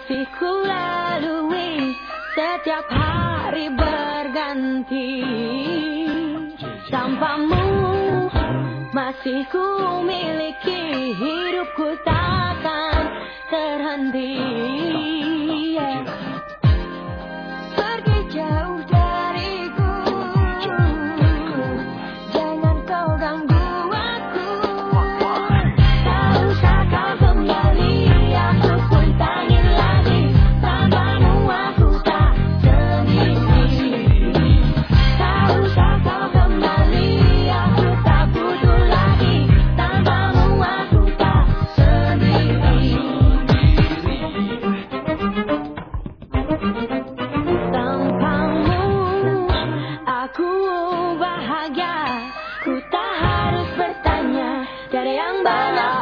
masih ku lalui, setiap hari berganti. Tanpamu masih ku miliki, hidupku takkan terhenti. Pergi jauh dariku, jangan kau ganggu aku. Tak usah kau kembali, aku pun tak ingin lagi. Tanpamu aku tak sendiri. Tak usah kau kembali, aku tak butuh lagi. Tanpamu aku tak sendiri. Tanpamu aku bahagia, ku tak harus bertanya, tiada yang banyak